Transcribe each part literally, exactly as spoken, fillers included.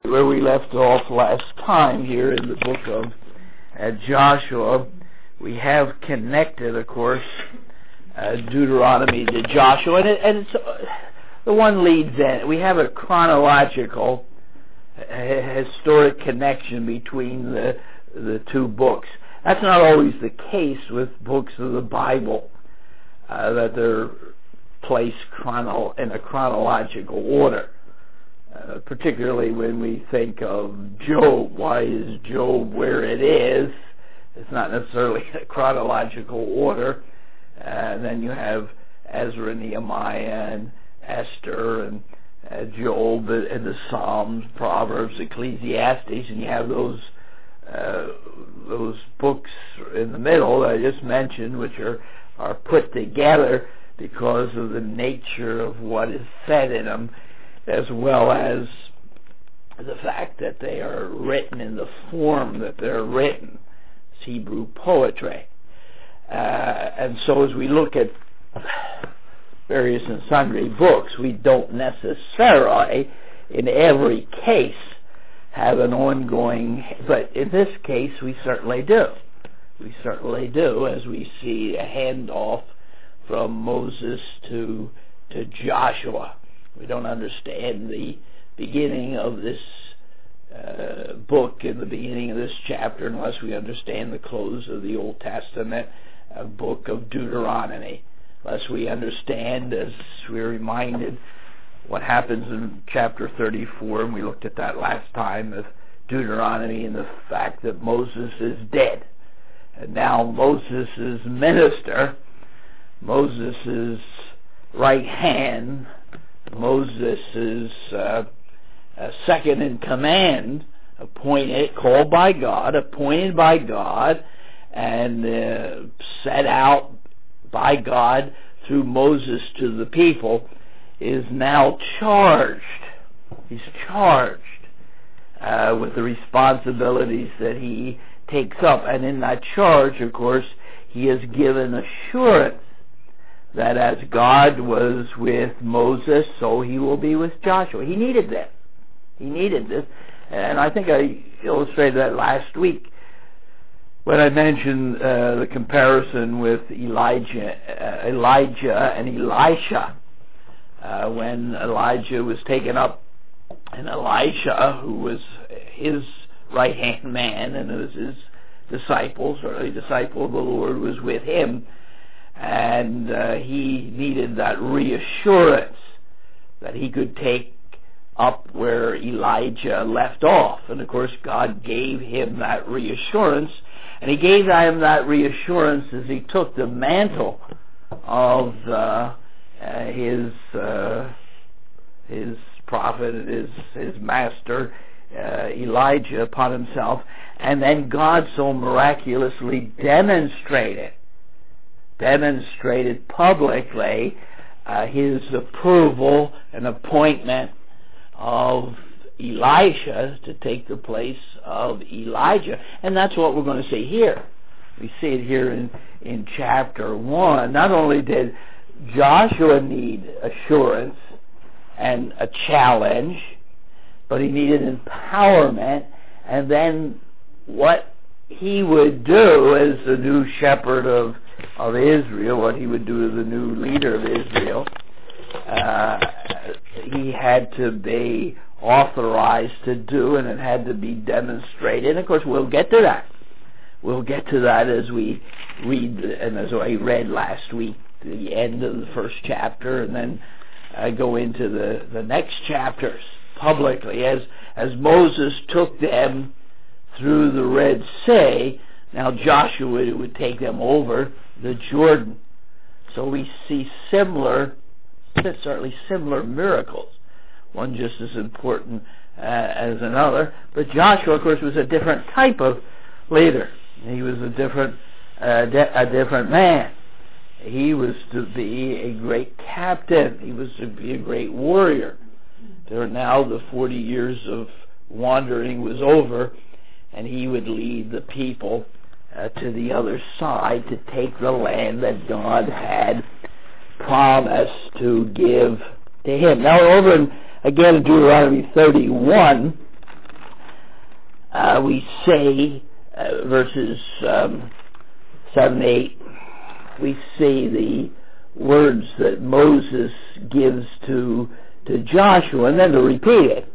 where we left off last time here in the book of uh, Joshua. We have connected, of course, uh, Deuteronomy to Joshua, and, it, and it's, uh, the one leads in. We have a chronological, uh, historic connection between the the two books. That's not always the case with books of the Bible, uh, that they're placed chrono- in a chronological order. Uh, particularly when we think of Job. Why is Job where it is? It's not necessarily a chronological order. Uh, and then you have Ezra, Nehemiah, and Esther, and uh, Job, and the Psalms, Proverbs, Ecclesiastes, and you have those uh, those books in the middle that I just mentioned, which are, are put together because of the nature of what is said in them, as well as the fact that they are written in the form that they're written. It's Hebrew poetry. Uh, and so as we look at various and sundry books, we don't necessarily, in every case, have an ongoing, but in this case we certainly do. We certainly do, as we see a handoff from Moses to to Joshua. We don't understand the beginning of this uh, book and the beginning of this chapter unless we understand the close of the Old Testament uh, book of Deuteronomy. Unless we understand, as we're reminded, what happens in chapter thirty-four, and we looked at that last time, of Deuteronomy, and the fact that Moses is dead. And now Moses' minister, Moses' right hand, Moses is uh, uh, second in command, appointed, called by God, appointed by God, and uh, set out by God through Moses to the people, is now charged. He's charged uh, with the responsibilities that he takes up. And in that charge, of course, he is given assurance that as God was with Moses, so he will be with Joshua. He needed this. He needed this. And I think I illustrated that last week when I mentioned uh, the comparison with Elijah, uh, Elijah and Elisha. Uh, when Elijah was taken up, and Elisha, who was his right-hand man, and it was his disciples, or a disciple of the Lord, was with him, and uh, he needed that reassurance that he could take up where Elijah left off. And of course God gave him that reassurance, and he gave him that reassurance as he took the mantle of uh, uh, his uh, his prophet, his his master uh, Elijah upon himself, and then God so miraculously demonstrated demonstrated publicly uh, his approval and appointment of Elisha to take the place of Elijah. And that's what we're going to see here. We see it here in, in chapter one. Not only did Joshua need assurance and a challenge, but he needed empowerment, and then what he would do as the new shepherd of of Israel, what he would do to the new leader of Israel, uh, he had to be authorized to do, and it had to be demonstrated. And of course we'll get to that. We'll get to that as we read, and as I read last week, the end of the first chapter, and then I go into the, the next chapters publicly. As, as Moses took them through the Red Sea, now Joshua would take them over the Jordan. So we see similar, certainly similar miracles, one just as important uh, as another. But Joshua, of course, was a different type of leader. He was a different, uh, de- a different man. He was to be a great captain. He was to be a great warrior. There now the forty years of wandering was over, and he would lead the people uh, to the other side to take the land that God had promised to give to him. Now over in, again in Deuteronomy thirty-one, uh, we say, uh, verses um, seven, eight, we see the words that Moses gives to to Joshua, and then to repeat it.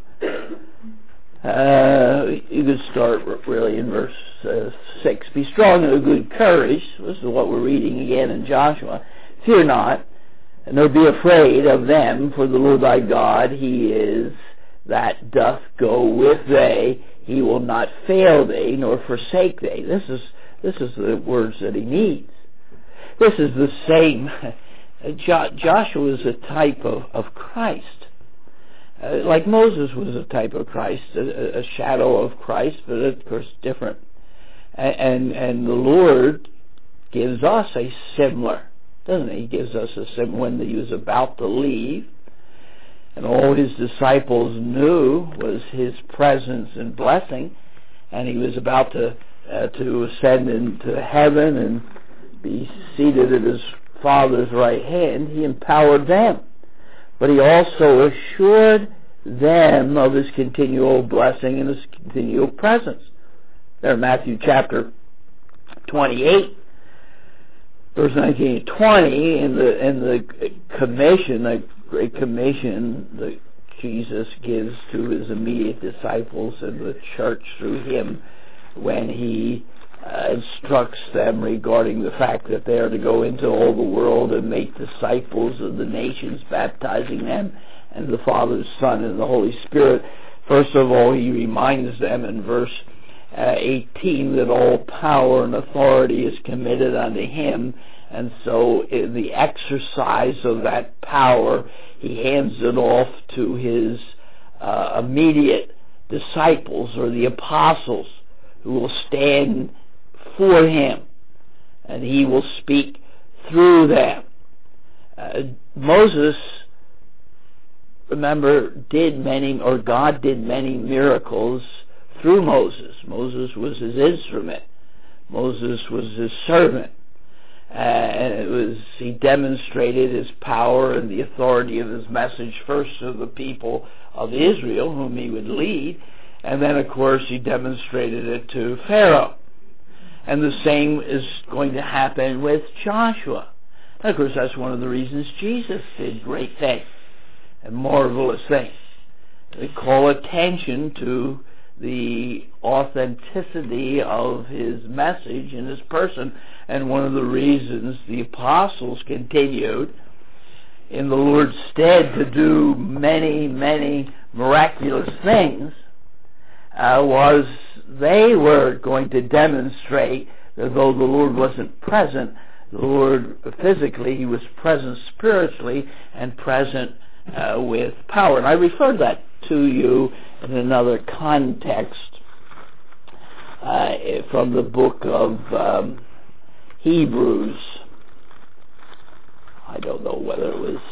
Uh, you could start really in verse uh, six. Be strong and of good courage. This is what we're reading again in Joshua. Fear not, nor be afraid of them, for the Lord thy God, he is that doth go with thee. He will not fail thee, nor forsake thee. This is this is the words that he needs. This is the same. Jo- Joshua is a type of, of Christ. Uh, like Moses was a type of Christ, a, a shadow of Christ, but of course different. And, and and the Lord gives us a similar, doesn't he? He gives us a similar when he was about to leave, and all his disciples knew was his presence and blessing, and he was about to uh, to ascend into heaven and be seated at his Father's right hand. He empowered them. But he also assured them of his continual blessing and his continual presence. There in Matthew chapter twenty-eight, verse nineteen and twenty, in the in the commission, the great commission that Jesus gives to his immediate disciples and the church through him, when he Uh, instructs them regarding the fact that they are to go into all the world and make disciples of the nations, baptizing them in the Father, Son, and the Holy Spirit. First of all, he reminds them in verse uh, eighteen that all power and authority is committed unto him, and so in the exercise of that power, he hands it off to his uh, immediate disciples, or the apostles, who will stand for him, and he will speak through them. Uh, Moses, remember, did many, or God did many miracles through Moses. Moses was his instrument. Moses was his servant. Uh, and it was, he demonstrated his power and the authority of his message first to the people of Israel, whom he would lead, and then, of course, he demonstrated it to Pharaoh. And the same is going to happen with Joshua. And of course, that's one of the reasons Jesus did great things and marvelous things. They call attention to the authenticity of his message and his person. And one of the reasons the apostles continued in the Lord's stead to do many, many miraculous things Uh, was they were going to demonstrate that though the Lord wasn't present, the Lord physically, he was present spiritually and present uh, with power. And I referred that to you in another context uh, from the book of um, Hebrews. I don't know whether it was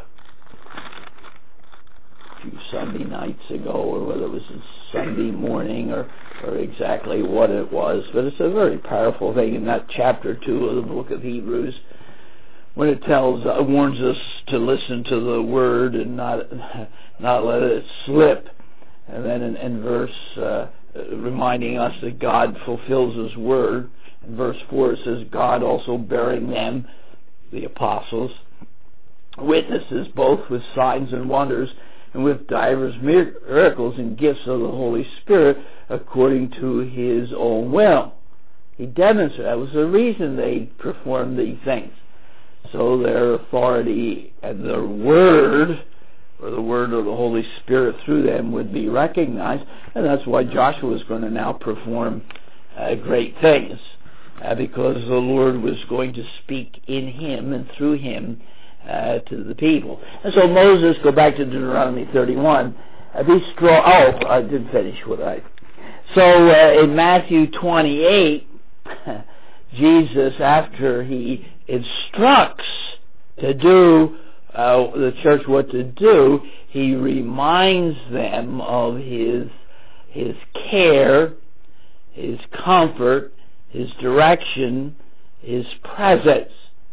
few Sunday nights ago, or whether it was a Sunday morning, or, or exactly what it was, but it's a very powerful thing in that chapter two of the book of Hebrews, when it tells, uh, warns us to listen to the word and not not let it slip, and then in, in verse uh, reminding us that God fulfills his word. In verse four it says, God also bearing them, the apostles, witnesses both with signs and wonders, and with divers miracles and gifts of the Holy Spirit, according to his own will. He demonstrated, that was the reason they performed these things. So their authority and their word, or the word of the Holy Spirit through them, would be recognized. And that's why Joshua is going to now perform uh, great things, uh, because the Lord was going to speak in him and through him Uh, to the people. And so Moses, go back to Deuteronomy thirty-one, uh, be strong. Oh, I didn't finish what I... So uh, in Matthew twenty-eight, Jesus, after he instructs to do, uh, the church what to do, he reminds them of his, his care, his comfort, his direction, his presence.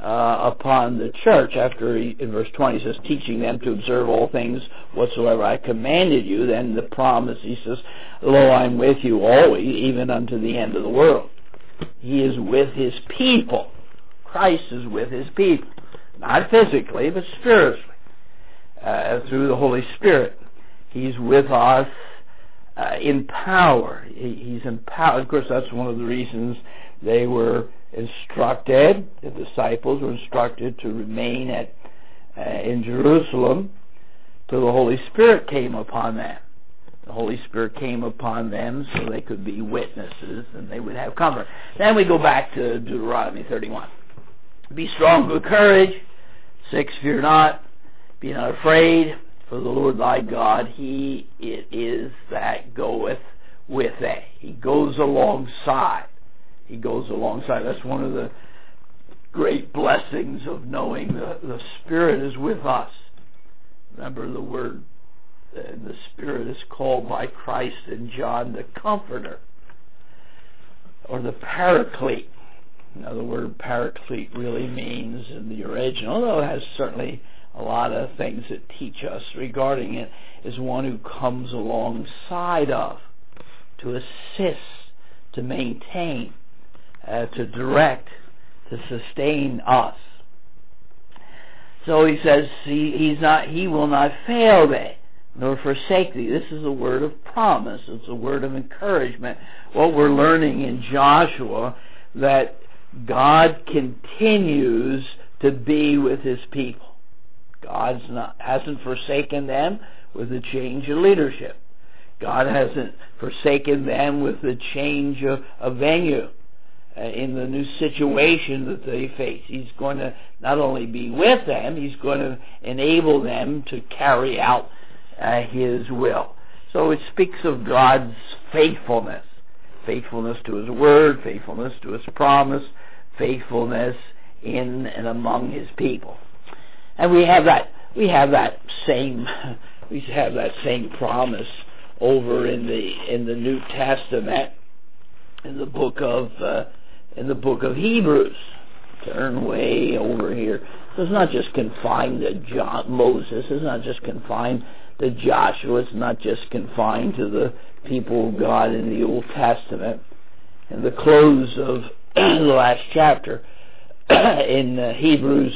uh, upon the church. After he, in verse twenty, he says, teaching them to observe all things whatsoever I commanded you. Then the promise, he says, lo, I'm with you always, even unto the end of the world. He is with his people. Christ is with his people. Not physically, but spiritually. Uh, through the Holy Spirit. He's with us uh, in power. He, he's in power. Of course, that's one of the reasons they were instructed, the disciples were instructed to remain at uh, in Jerusalem till the Holy Spirit came upon them. The Holy Spirit came upon them so they could be witnesses and they would have comfort. Then we go back to Deuteronomy thirty-one. Be strong, good courage. Six, fear not. Be not afraid, for the Lord thy God, he it is that goeth with thee. He goes alongside. He goes alongside. That's one of the great blessings of knowing the, the Spirit is with us. Remember the word, uh, the Spirit is called by Christ in John the Comforter, or the Paraclete. Now the word Paraclete really means in the original, although it has certainly a lot of things that teach us regarding it, is one who comes alongside of, to assist, to maintain, uh, to direct, to sustain us. So he says, he, he's not, he will not fail thee, nor forsake thee. This is a word of promise. It's a word of encouragement. What we're learning in Joshua, that God continues to be with his people. God hasn't forsaken them with the change of leadership. God hasn't forsaken them with the change of, of venue uh, in the new situation that they face. He's going to not only be with them, he's going to enable them to carry out uh, his will. So it speaks of God's faithfulness. Faithfulness to his word, faithfulness to his promise, faithfulness in and among his people. And we have that we have that same we have that same promise over in the in the New Testament, in the book of uh, in the book of Hebrews. Turn way over here. So it's not just confined to John, Moses. It's not just confined to Joshua. It's not just confined to the people of God in the Old Testament. In the close of the last chapter, in uh, Hebrews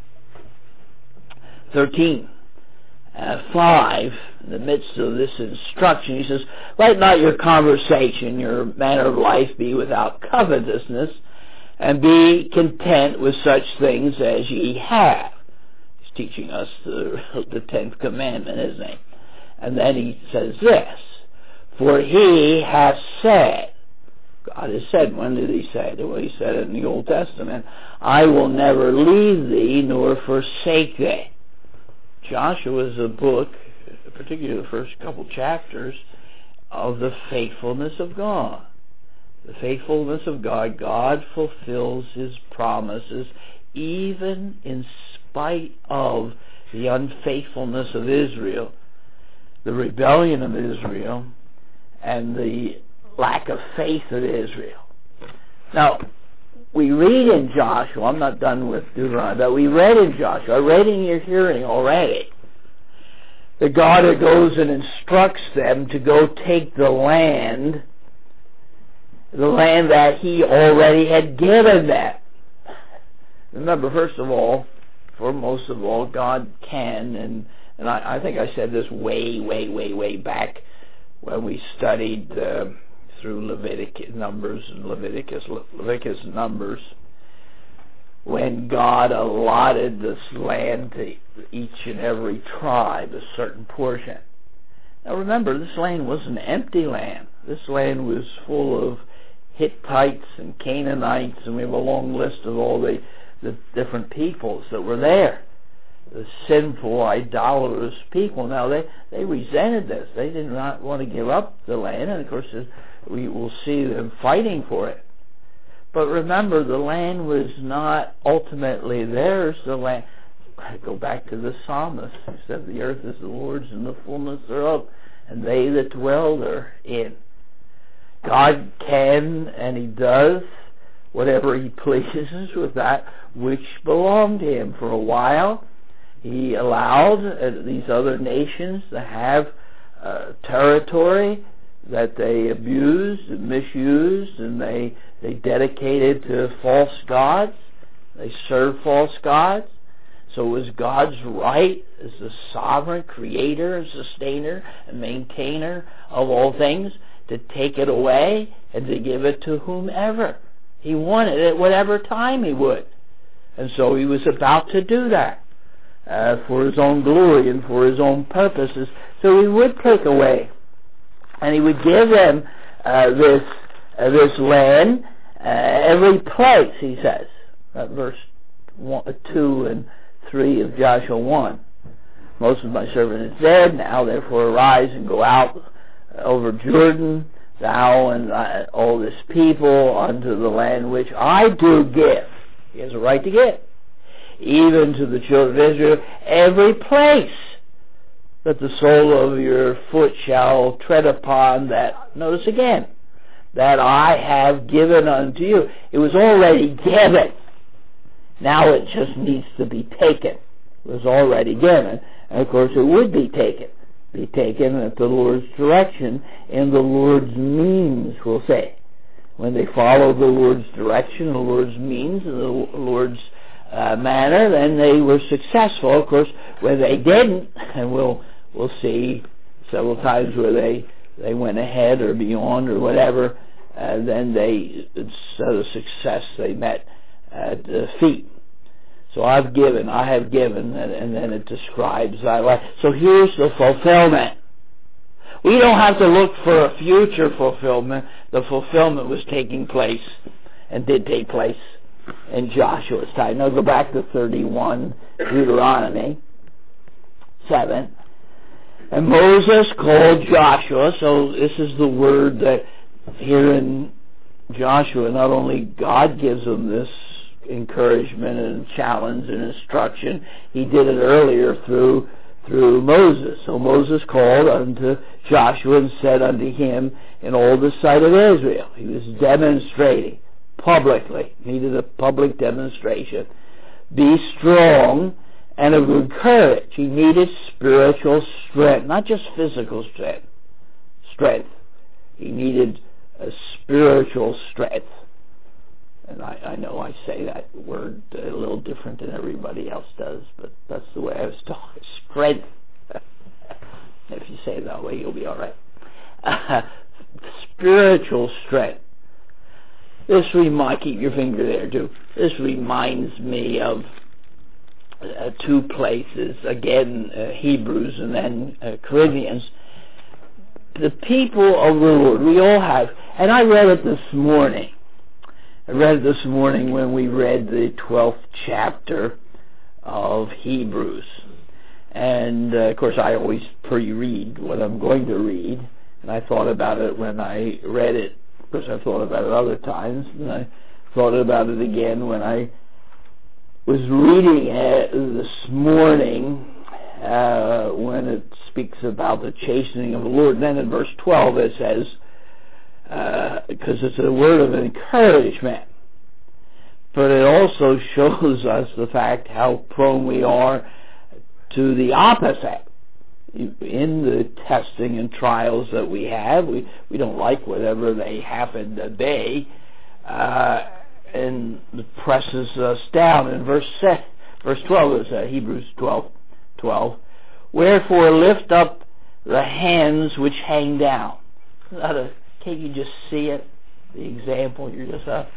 thirteen, uh, five, in the midst of this instruction, he says, let not your conversation, your manner of life be without covetousness, and be content with such things as ye have. He's teaching us the, the tenth commandment, isn't he? And then he says this, for he hath said, God has said, when did he say it? Well, he said it in the Old Testament, I will never leave thee nor forsake thee. Joshua is a book, particularly the first couple chapters, of the faithfulness of God. The faithfulness of God. God fulfills his promises even in spite of the unfaithfulness of Israel, the rebellion of Israel, and the lack of faith of Israel. Now, we read in Joshua, I'm not done with Deuteronomy, but we read in Joshua, I read in your hearing already, that God goes and instructs them to go take the land, the land that he already had given them. Remember, first of all, foremost of all, God can, and, and I, I think I said this way, way, way, way back when we studied uh, through Leviticus, Numbers, and Leviticus, Leviticus, Numbers, when God allotted this land to each and every tribe, a certain portion. Now remember, this land was an empty land. This land was full of Hittites and Canaanites, and we have a long list of all the, the different peoples that were there. The sinful, idolatrous people. Now, they, they resented this. They did not want to give up the land, and of course, we will see them fighting for it. But remember, the land was not ultimately theirs. The land, go back to the psalmist. He said, the earth is the Lord's and the fullness thereof, and they that dwell therein. God can, and he does, whatever he pleases with that which belonged to him. For a while, he allowed uh, these other nations to have uh, territory that they abused and misused, and they, they dedicated to false gods. They served false gods. So it was God's right as the sovereign creator and sustainer and maintainer of all things to take it away and to give it to whomever he wanted at whatever time he would. And so he was about to do that uh, for his own glory and for his own purposes. So he would take away, and he would give them uh, this uh, this land, uh, every place, he says, uh, verse one, two and three of Joshua one. Most of my servant is dead, now therefore arise and go out over Jordan, thou and uh, all this people, unto the land which I do give. He has a right to give. Even to the children of Israel, every place that the sole of your foot shall tread upon, that, notice again, that I have given unto you. It was already given. Now it just needs to be taken. It was already given. And of course it would be taken. Be taken at the Lord's direction and the Lord's means, we'll say. When they follow the Lord's direction, the Lord's means, and the Lord's uh, manner, then they were successful. Of course, when they didn't, and we'll we'll see several times where they, they went ahead or beyond or whatever, uh, then they, instead of success, they met at defeat. So I've given, I have given, and, and then it describes that life. So here's the fulfillment. We don't have to look for a future fulfillment. The fulfillment was taking place and did take place in Joshua's time. Now go back to thirty-one, Deuteronomy seven. And Moses called Joshua, so this is the word that here in Joshua, not only God gives him this encouragement and challenge and instruction, he did it earlier through through Moses. So Moses called unto Joshua and said unto him in all the sight of Israel. He was demonstrating publicly, needed a public demonstration. Be strong and of good courage. He needed spiritual strength, not just physical strength. Strength. He needed a spiritual strength. And I, I know I say that word a little different than everybody else does, but that's the way I was taught. Strength. If you say it that way, you'll be all right. Uh, spiritual strength. This reminds, keep your finger there too. This reminds me of uh, two places, again, uh, Hebrews and then uh, Corinthians. The people of the Lord, we all have, and I read it this morning. I read it this morning when we read the twelfth chapter of Hebrews. And, uh, of course, I always pre-read what I'm going to read. And I thought about it when I read it. Of course, I've thought about it other times. And I thought about it again when I was reading it this morning uh, when it speaks about the chastening of the Lord. And then in verse twelve it says, because uh, it's a word of encouragement, but it also shows us the fact how prone we are to the opposite. In the testing and trials that we have, we, we don't like whatever they happen to be, uh, and it presses us down. In verse verse twelve is uh, Hebrews twelve, twelve. Wherefore lift up the hands which hang down. Not a Can't you just see it? The example, you're just uh,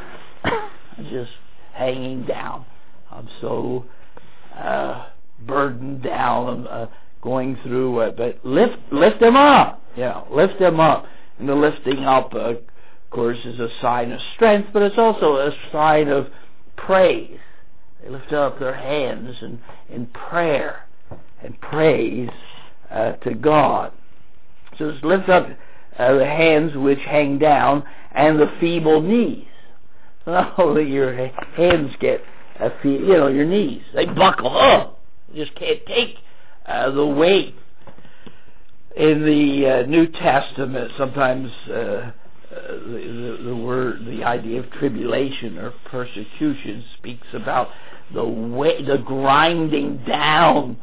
just hanging down. I'm so uh, burdened down. I'm uh, going through it, but lift lift them up. You know, lift them up. And the lifting up, uh, of course, is a sign of strength, but it's also a sign of praise. They lift up their hands in, in prayer and praise uh, to God. So just lift up Uh, the hands which hang down, and the feeble knees. Not only your hands get, uh, fe- you know, your knees, they buckle up. You just can't take uh, the weight. In the uh, New Testament, sometimes uh, uh, the, the, the word, the idea of tribulation or persecution speaks about the way, the grinding down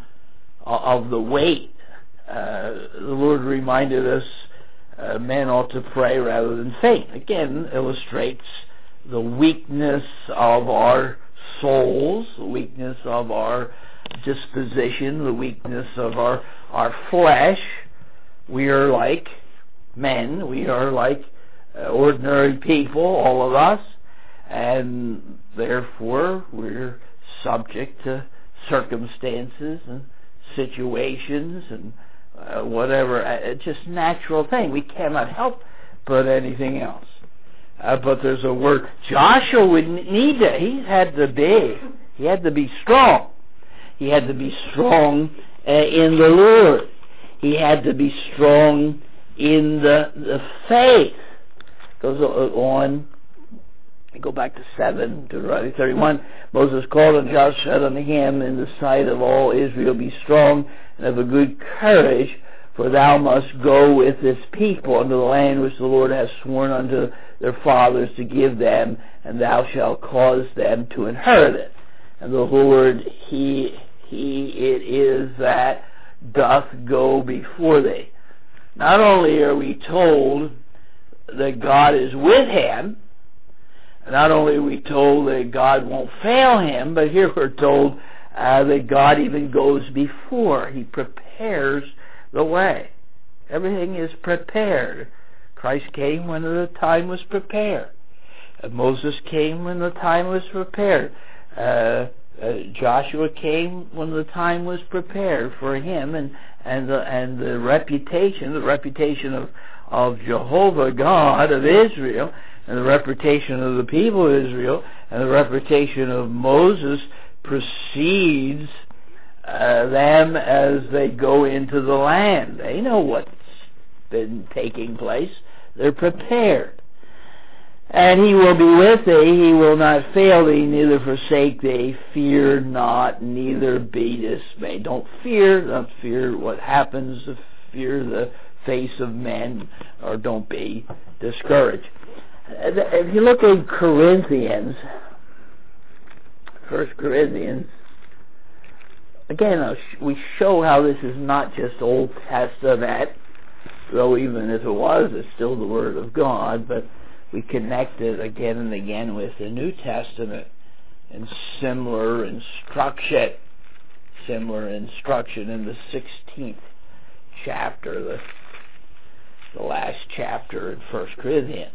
of the weight. Uh, the Lord reminded us uh, men ought to pray rather than faint. Again, illustrates the weakness of our souls, the weakness of our disposition, the weakness of our, our flesh. We are like men, we are like uh, ordinary people, all of us, and therefore we're subject to circumstances and situations and uh, whatever. It's just natural thing. We cannot help but anything else. Uh, but there's a word. Joshua would need to, he had to be, he had to be strong. He had to be strong uh, in the Lord. He had to be strong in the, the faith. Goes on, go back to seven, Deuteronomy thirty-one. Moses called on Joshua, said unto him, in the sight of all Israel, be strong and of a good courage, for thou must go with this people unto the land which the Lord hath sworn unto their fathers to give them, and thou shalt cause them to inherit it. And the Lord, He, He it is that doth go before thee. Not only are we told that God is with him, not only are we told that God won't fail him, but here we're told uh, that God even goes before. He prepares the way. Everything is prepared. Christ came when the time was prepared. Uh, Moses came when the time was prepared. Uh, uh, Joshua came when the time was prepared for him, and and the and the reputation, the reputation of of Jehovah God of Israel, and the reputation of the people of Israel, and the reputation of Moses precedes uh, them as they go into the land. They know what's been taking place. They're prepared. And he will be with thee, he will not fail thee, neither forsake thee. Fear not, neither be dismayed. Don't fear, don't fear what happens, fear the face of men, or don't be discouraged. If you look in Corinthians, First Corinthians, again, we show how this is not just Old Testament, though even if it was, it's still the Word of God, but we connect it again and again with the New Testament and similar instruction, similar instruction in the sixteenth chapter, the, the last chapter in First Corinthians.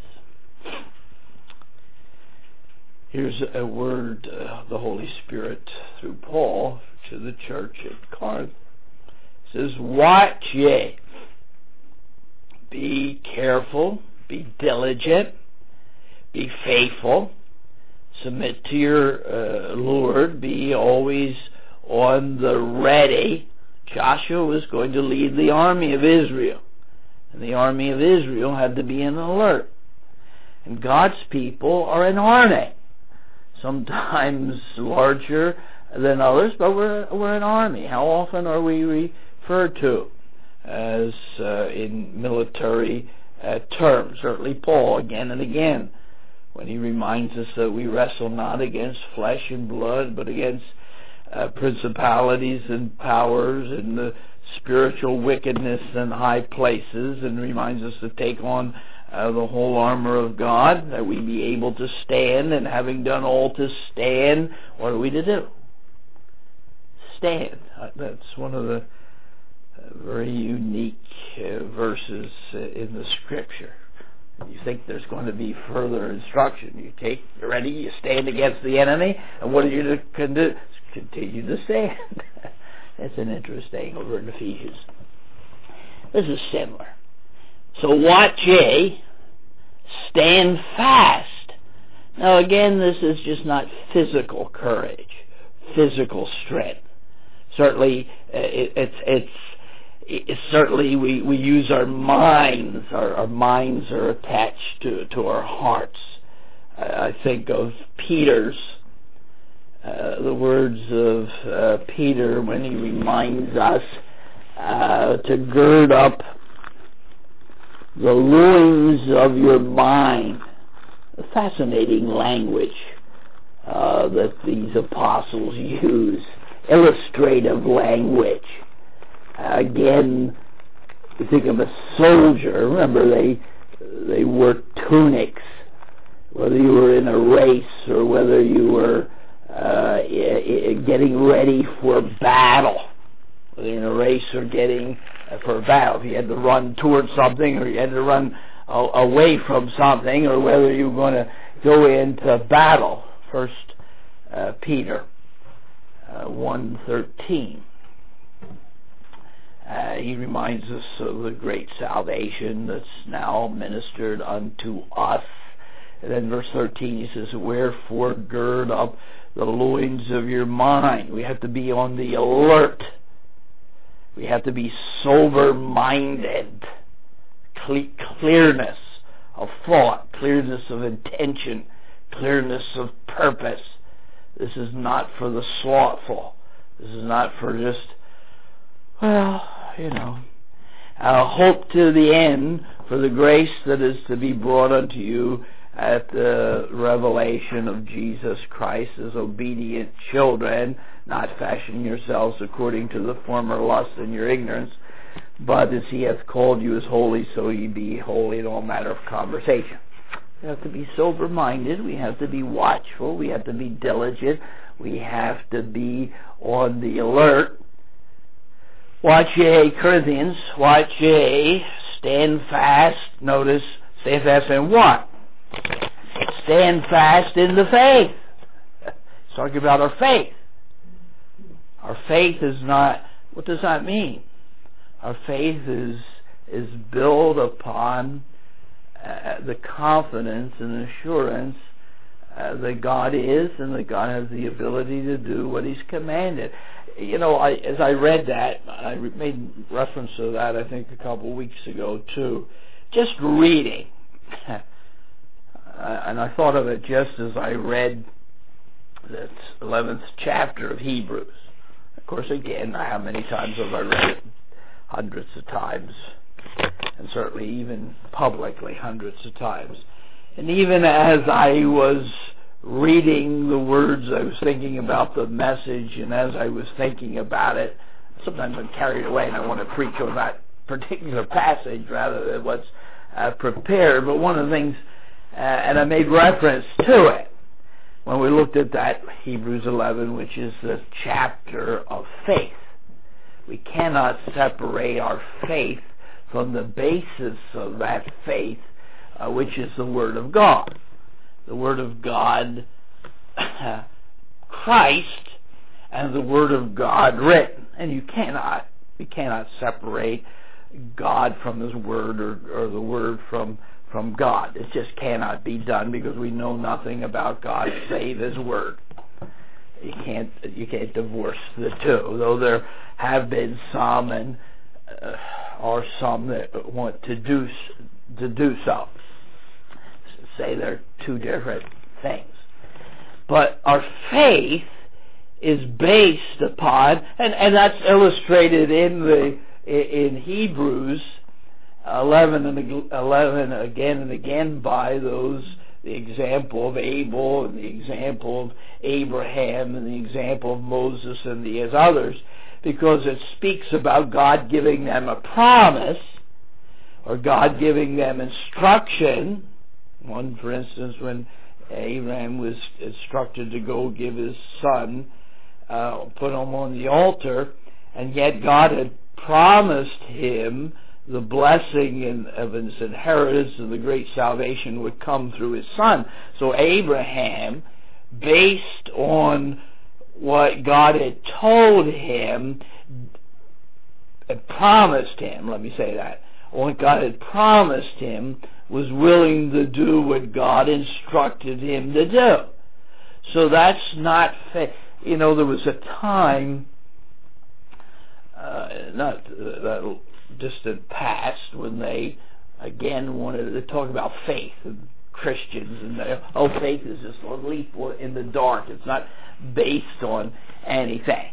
Here's a word, uh, the Holy Spirit through Paul to the church at Corinth. It says, watch ye, be careful, be diligent, be faithful, submit to your uh, Lord, be always on the ready. Joshua was going to lead the army of Israel, and the army of Israel had to be in alert. And God's people are an army, sometimes larger than others, but we're we're an army. How often are we referred to as uh, in military uh, terms? Certainly Paul, again and again, when he reminds us that we wrestle not against flesh and blood, but against uh, principalities and powers and the spiritual wickedness in high places, and reminds us to take on uh, the whole armor of God, that we be able to stand, and having done all to stand, what are we to do? Stand. Uh, that's one of the uh, very unique uh, verses uh, in the Scripture. You think there's going to be further instruction. You take, you're ready, you stand against the enemy, and what are you to con- continue to stand? That's an interesting over in Ephesians. This is similar. So watch ye, stand fast. Now again, this is just not physical courage, physical strength. Certainly, uh, it, it's it's. It, certainly we, we use our minds. Our, our minds are attached to, to our hearts. I, I think of Peter's, uh, the words of uh, Peter when he reminds us uh, to gird up the loins of your mind. A fascinating language uh, that these apostles use. Illustrative language. Uh, again, you think of a soldier. Remember, they they wore tunics. Whether you were in a race or whether you were uh, getting ready for battle, whether you're in a race or getting uh, for a battle, if you had to run towards something or you had to run uh, away from something, or whether you were going to go into battle. First uh, Peter uh, one thirteen. Uh, he reminds us of the great salvation that's now ministered unto us. And then verse thirteen, he says, wherefore gird up the loins of your mind. We have to be on the alert. We have to be sober-minded. Cle- clearness of thought, clearness of intention, clearness of purpose. This is not for the slothful. This is not for just, well, you know, uh, hope to the end for the grace that is to be brought unto you at the revelation of Jesus Christ as obedient children, not fashioning yourselves according to the former lust in your ignorance, but as he hath called you as holy, so ye be holy in all matter of conversation. We have to be sober-minded, we have to be watchful, we have to be diligent, we have to be on the alert. Watch ye, Corinthians, watch ye, stand fast, notice, stand fast in what? Stand fast in the faith. It's talking about our faith. Our faith is not, what does that mean? Our faith is is built upon uh, the confidence and assurance uh, that God is and that God has the ability to do what He's commanded. You know, I, as I read that, I made reference to that I think a couple of weeks ago too. Just reading. Uh, and I thought of it just as I read that eleventh chapter of Hebrews. Of course, again, how many times have I read it? Hundreds of times. And certainly even publicly, hundreds of times. And even as I was reading the words, I was thinking about the message, and as I was thinking about it, sometimes I'm carried away and I want to preach on that particular passage rather than what's uh, prepared. But one of the things Uh, and I made reference to it when we looked at that Hebrews eleven, which is the chapter of faith. We cannot separate our faith from the basis of that faith, uh, which is the Word of God. The Word of God, Christ, and the Word of God written. And you cannot, we cannot separate God from His Word, or, or the Word from from God. It just cannot be done because we know nothing about God save His Word. You can't you can't divorce the two, though there have been some and uh, are some that want to do to do so. Say they're two different things. But our faith is based upon, and, and that's illustrated in the in Hebrews eleven and eleven again and again by those, the example of Abel and the example of Abraham and the example of Moses and the others, because it speaks about God giving them a promise or God giving them instruction. One, for instance, when Abraham was instructed to go give his son, uh, put him on the altar, and yet God had promised him the blessing in, of his inheritance and the great salvation would come through his son. So Abraham, based on what God had told him, had promised him, let me say that, what God had promised him, was willing to do what God instructed him to do. So that's not faith. You know, there was a time, uh, not uh, that distant past, when they again wanted to talk about faith and Christians, and they, oh, faith is just a leap in the dark. It's not based on anything.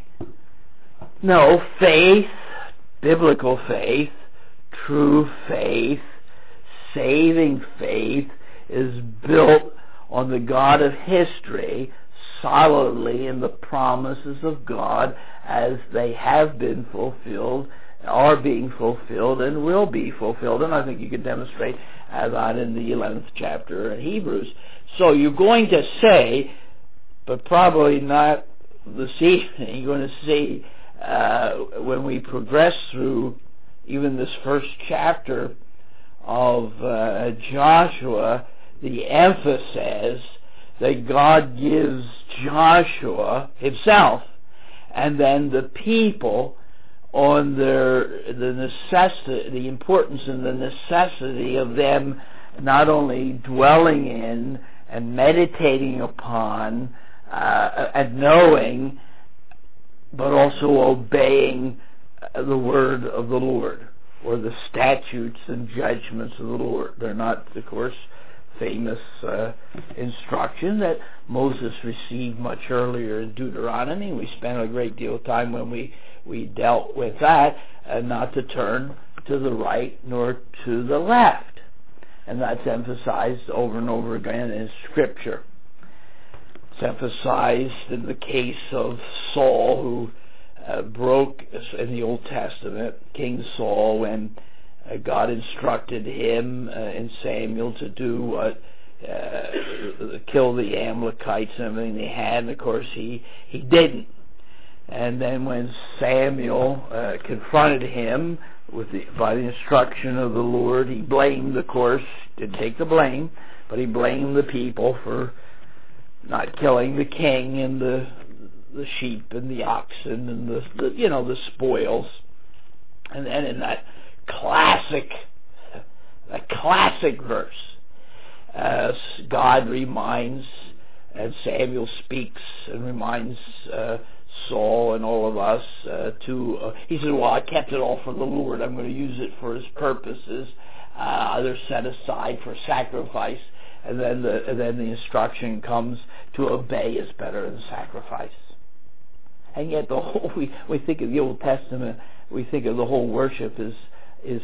No, faith, biblical faith, true faith, saving faith is built on the God of history, solidly in the promises of God as they have been fulfilled, are being fulfilled, and will be fulfilled. And I think you can demonstrate that in the eleventh chapter of Hebrews. So you're going to say, but probably not this evening, you're going to see uh, when we progress through even this first chapter of uh, Joshua, the emphasis that God gives Joshua himself and then the people on their the necessity, the importance and the necessity of them not only dwelling in and meditating upon uh, and knowing, but also obeying the word of the Lord, or the statutes and judgments of the Lord. They're not, of course, famous uh, instruction that Moses received much earlier in Deuteronomy. We spent a great deal of time when we, we dealt with that, uh, not to turn to the right nor to the left. And that's emphasized over and over again in Scripture. It's emphasized in the case of Saul, who uh, broke, in the Old Testament, King Saul, when uh, God instructed him uh, in Samuel to do what, uh, kill the Amalekites and everything they had, and of course he, he didn't. And then when Samuel uh, confronted him with the, by the instruction of the Lord, he blamed, of course, didn't take the blame, but he blamed the people for not killing the king and the the sheep and the oxen and the, the you know the spoils. And then in that classic that classic verse, uh, God reminds, and Samuel speaks and reminds uh, Saul and all of us uh, to, uh, he said, well, I kept it all for the Lord. I'm going to use it for his purposes. Uh, they're set aside for sacrifice. And then the, and then the instruction comes to obey is better than sacrifice. And yet the whole, we, we think of the Old Testament, we think of the whole worship is, is,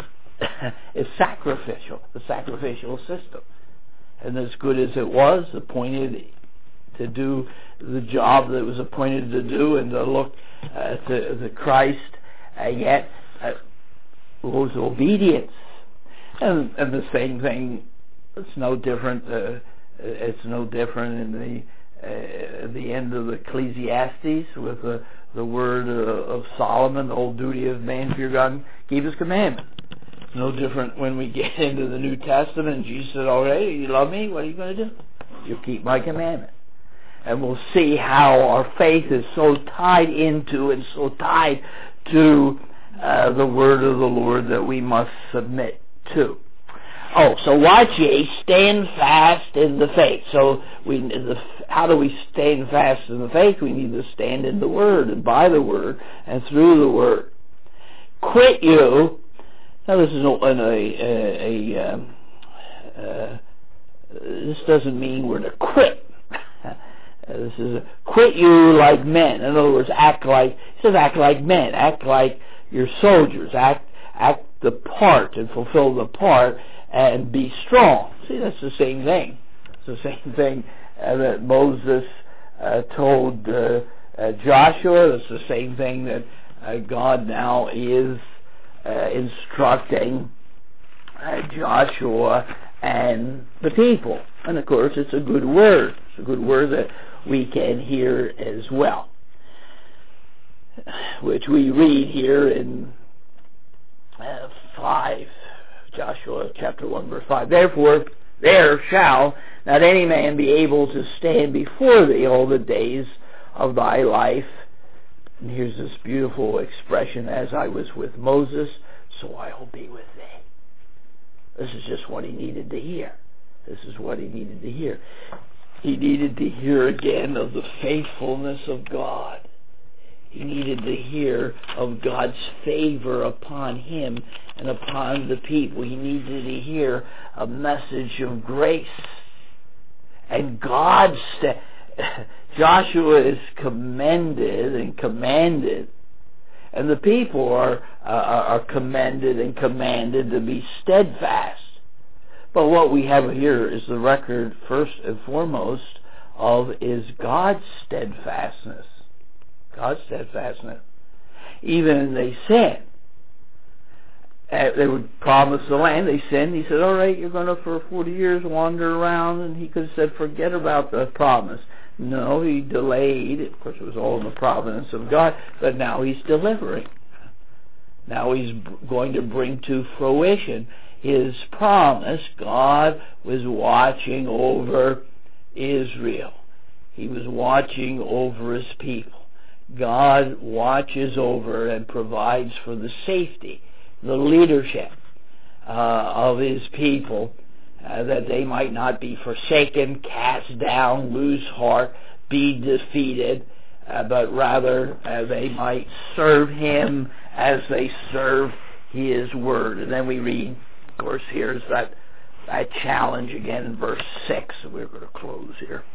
is sacrificial, the sacrificial system. And as good as it was, appointed to do the job that it was appointed to do and to look uh, to, to Christ, and yet uh, was obedience. And, and the same thing, it's no different. Uh, it's no different in the uh, the end of Ecclesiastes with the the word uh, of Solomon. The whole duty of man fear God and keep His commandment. It's no different when we get into the New Testament. And Jesus said, "All right, you love me. What are you going to do? You'll keep my commandment." And we'll see how our faith is so tied into and so tied to uh, the word of the Lord that we must submit to. Oh, so watch ye, stand fast in the faith. So we, the, how do we stand fast in the faith? We need to stand in the Word and by the Word and through the Word. Quit you. Now this is a, a, a, a um, uh, this doesn't mean we're to quit. uh, this is a, quit you like men. In other words, act like, it says act like men. Act like your soldiers. Act, act the part and fulfill the part. And be strong. See, that's the same thing. It's the same thing uh, that Moses uh, told uh, uh, Joshua. It's the same thing that uh, God now is uh, instructing uh, Joshua and the people. And of course, it's a good word. It's a good word that we can hear as well, which we read here in uh, five. Joshua chapter one verse five. Therefore there shall not any man be able to stand before thee all the days of thy life. And here's this beautiful expression, as I was with Moses, so I will be with thee. This is just what he needed to hear. This is what he needed to hear. He needed to hear again of the faithfulness of God. He needed to hear of God's favor upon him and upon the people. He needed to hear a message of grace. And God, st- Joshua is commended and commanded, and the people are, uh, are commended and commanded to be steadfast. But what we have here is the record, first and foremost, of is God's steadfastness. God's steadfastness. Even in they sin. Uh, they would promise the land. They sinned. He said, all right, you're going to for forty years wander around. And he could have said, forget about the promise. No, he delayed. Of course, it was all in the providence of God. But now he's delivering. Now he's going to bring to fruition his promise. God was watching over Israel. He was watching over his people. God watches over and provides for the safety, the leadership uh, of his people, uh, that they might not be forsaken, cast down, lose heart, be defeated, uh, but rather uh, they might serve him as they serve his word. And then we read, of course, here's that, that challenge again in verse six. We're going to close here.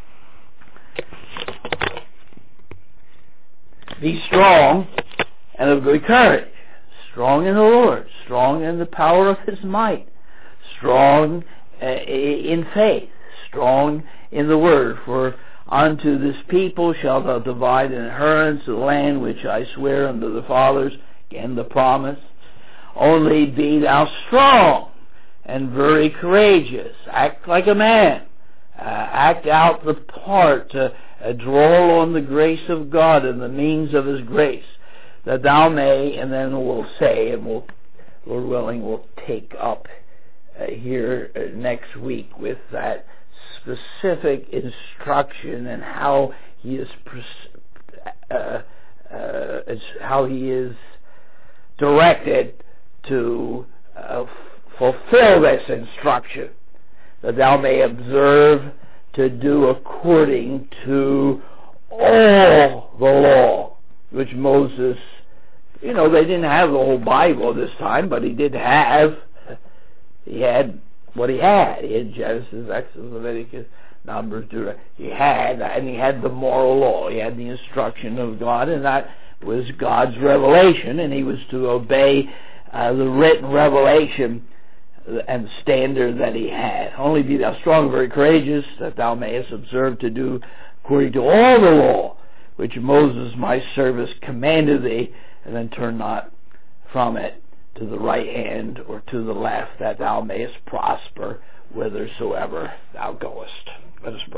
Be strong and of good courage, strong in the Lord, strong in the power of his might, strong uh, in faith, strong in the word. For unto this people shalt thou divide an inheritance of the land which I swear unto the fathers. Again, the promise. Only be thou strong and very courageous. Act like a man. Uh, act out the part. Uh, uh, draw on the grace of God and the means of his grace, that thou may, and then we'll say, and we'll, Lord willing, we'll take up uh, here uh, next week with that specific instruction and how he is uh, uh, how he is directed to uh, fulfill this instruction, that thou may observe to do according to all the law which Moses, you know, they didn't have the whole Bible this time, but he did have, he had what he had. He had Genesis, Exodus, Leviticus, Numbers, Deuteronomy. He had, and he had the moral law. He had the instruction of God, and that was God's revelation, and he was to obey uh, the written revelation and standard that he had. Only be thou strong and very courageous, that thou mayest observe to do according to all the law which Moses my servant commanded thee, and then turn not from it to the right hand or to the left, that thou mayest prosper whithersoever thou goest. Let us pray.